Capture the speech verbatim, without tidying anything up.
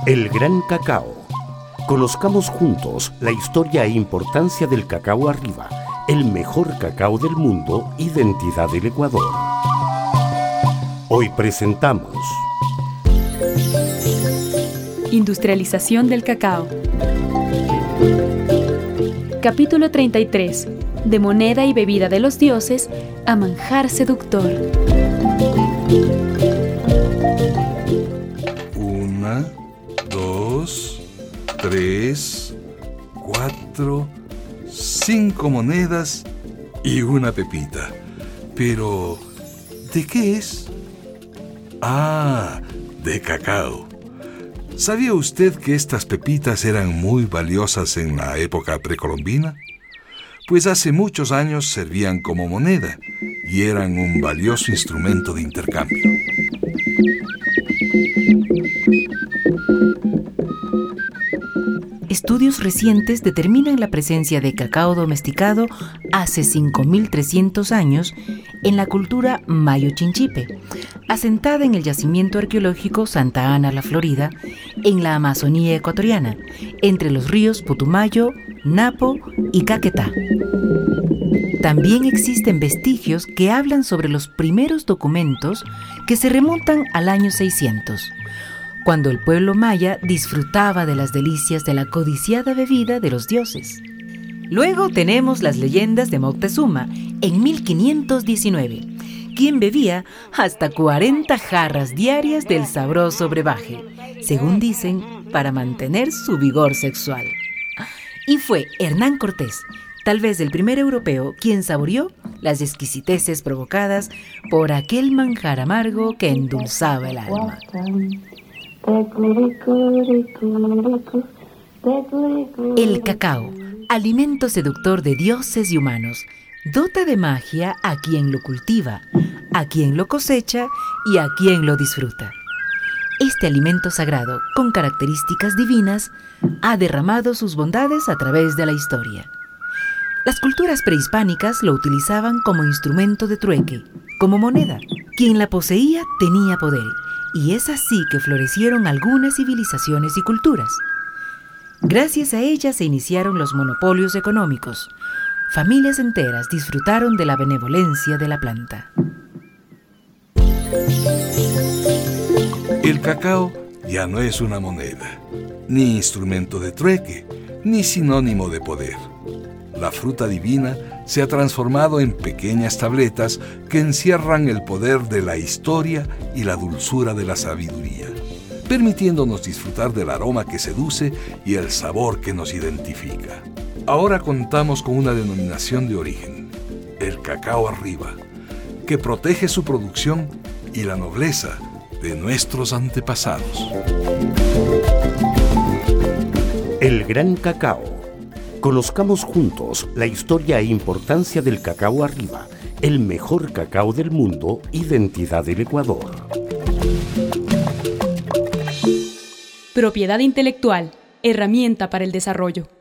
El gran cacao. Conozcamos juntos la historia e importancia del cacao arriba, el mejor cacao del mundo, identidad del Ecuador. Hoy presentamos Industrialización del cacao. Capítulo treinta y tres. De moneda y bebida de los dioses a manjar seductor. Una, dos, tres, cuatro, cinco monedas y una pepita. Pero, ¿de qué es? Ah, de cacao. ¿Sabía usted que estas pepitas eran muy valiosas en la época precolombina? Pues hace muchos años servían como moneda y eran un valioso instrumento de intercambio. Estudios recientes determinan la presencia de cacao domesticado hace cinco mil trescientos años en la cultura mayo-chinchipe, asentada en el yacimiento arqueológico Santa Ana, la Florida, en la Amazonía ecuatoriana, entre los ríos Putumayo, Napo y Caquetá. También existen vestigios que hablan sobre los primeros documentos que se remontan al año seiscientos, cuando el pueblo maya disfrutaba de las delicias de la codiciada bebida de los dioses. Luego tenemos las leyendas de Moctezuma en mil quinientos diecinueve, quien bebía hasta cuarenta jarras diarias del sabroso brebaje, según dicen, para mantener su vigor sexual. Y fue Hernán Cortés, tal vez el primer europeo, quien saboreó las exquisiteces provocadas por aquel manjar amargo que endulzaba el alma. El cacao, alimento seductor de dioses y humanos, dota de magia a quien lo cultiva, a quien lo cosecha y a quien lo disfruta. Este alimento sagrado, con características divinas, ha derramado sus bondades a través de la historia. Las culturas prehispánicas lo utilizaban como instrumento de trueque, como moneda. Quien la poseía tenía poder, y es así que florecieron algunas civilizaciones y culturas. Gracias a ellas se iniciaron los monopolios económicos. Familias enteras disfrutaron de la benevolencia de la planta. El cacao ya no es una moneda, ni instrumento de trueque, ni sinónimo de poder. La fruta divina se ha transformado en pequeñas tabletas que encierran el poder de la historia y la dulzura de la sabiduría, permitiéndonos disfrutar del aroma que seduce y el sabor que nos identifica. Ahora contamos con una denominación de origen, el cacao arriba, que protege su producción y la nobleza de nuestros antepasados. El gran cacao. Conozcamos juntos la historia e importancia del cacao arriba, el mejor cacao del mundo, identidad del Ecuador. Propiedad intelectual, herramienta para el desarrollo.